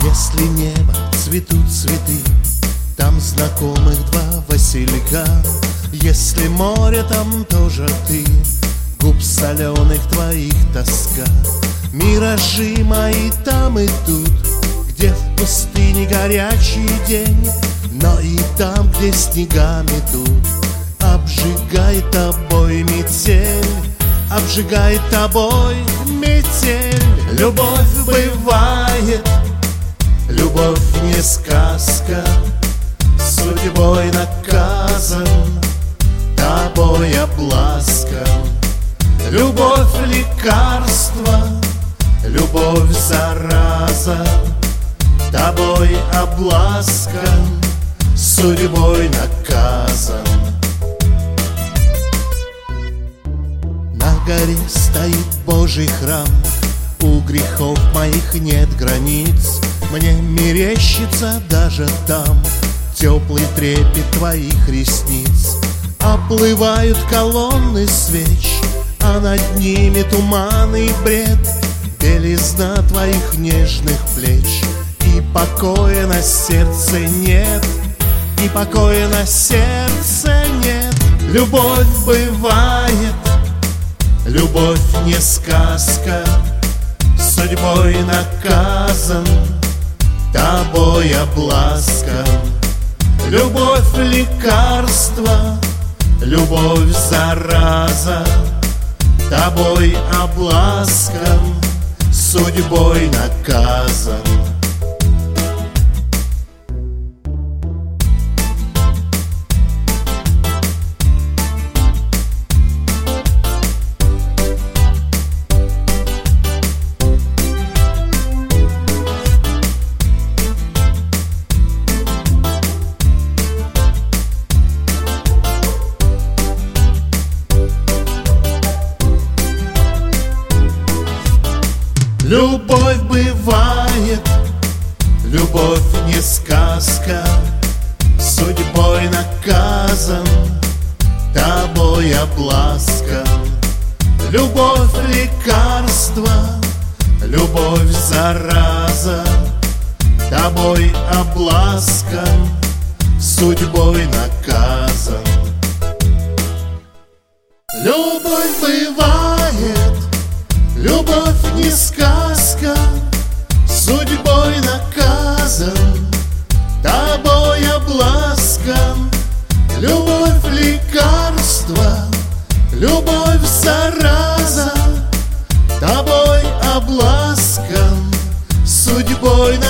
Если небо цветут цветы, там знакомых два василька. Если море, там тоже ты, губ соленых твоих тоска. Миражи мои там и тут, где в пустыне горячий день, но и там, где снега метут, обжигает тобой метель, обжигает тобой метель. Любовь бывает, любовь не сказка, судьбой наказан, тобой обласкан. Любовь лекарство, любовь зараза, тобой обласкан, судьбой наказан. На горе стоит Божий храм, у грехов моих нет границ. Мне мерещится даже там теплый трепет твоих ресниц. Оплывают колонны свеч, а над ними туман и бред, белизна твоих нежных плеч. И покоя на сердце нет, и покоя на сердце нет. Любовь бывает, любовь не сказка, судьбой наказан, тобой обласкан. Любовь лекарство, любовь зараза, тобой обласкан, судьбой наказан. Любовь бывает, любовь не сказка, судьбой наказан, тобой обласкан. Любовь лекарство, любовь зараза, тобой обласкан, судьбой наказан. Любовь бывает, любовь не сказка, судьбой наказан, тобой обласкан. Любовь лекарство, любовь зараза, тобой обласкан, судьбой наказан.